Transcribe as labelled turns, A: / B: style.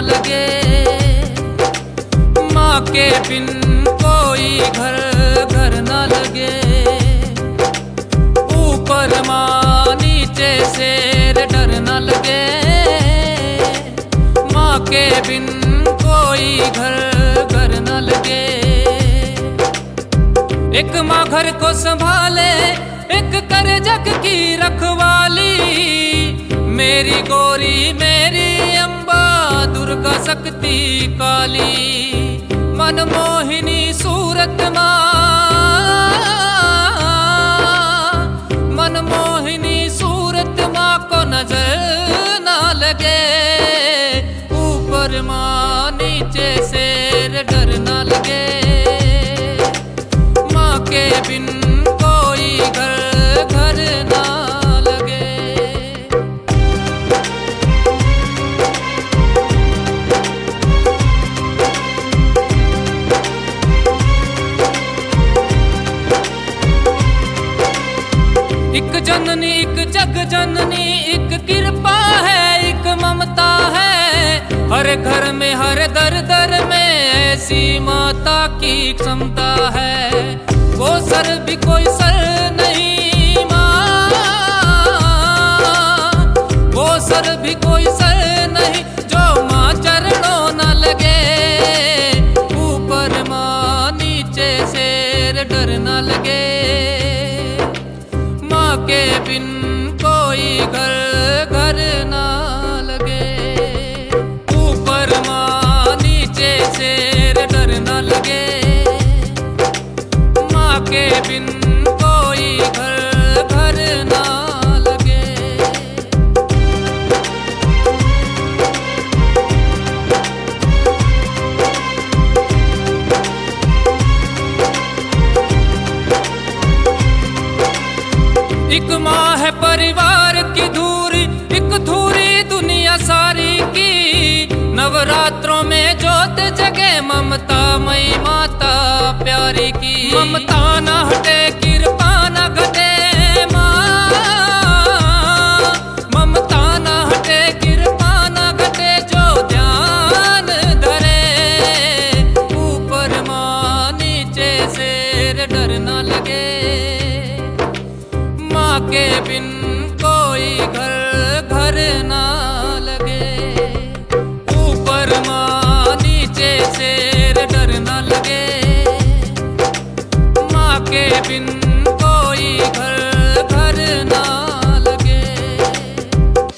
A: लगे। माँ के बिन कोई घर घर न लगे। ऊपर माँ नीचे शेर डर न लगे। माँ के बिन कोई घर घर न लगे। एक माँ घर को संभाले, एक करे जग की रखवाली। मेरी गौरी मेरी अम्बा दुर्गा शक्ति काली। मनमोहिनी सूरत माँ, मनमोहिनी सूरत माँ को नजर ना लगे। ऊपर माँ नीचे शेर डर ना लगे। माँ के बिन कोई घर घर ना लगे। एक जननी एक जग जननी, एक कृपा है एक ममता है। हर घर में हर दर दर में ऐसी माता की क्षमता है। वो सर भी कोई सर नहीं माँ, वो सर भी कोई सर नहीं जो माँ चरणों न लगे। ऊपर माँ नीचे शेर डर न लगे। माँ के बिन कोई घर घर ना लगे। ऊपर माँ नीचे शेर डर ना लगे। माँ के बिन कोई घर घर ना लगे। एक माँ है परिवार की धूरी, एक धूरी दुनिया सारी की। नवरात्रों में जोत जगे ममता मई माता प्यारी की। ममता न हटे कृपा न घटे माँ, ममता न हटे कृपा न घटे जो ध्यान धरे। ऊपर माँ नीचे शेर डर न लगे। माँ के बिन कोई घर घर ना लगे। ऊपर माँ नीचे शेर डर ना लगे। माँ के बिन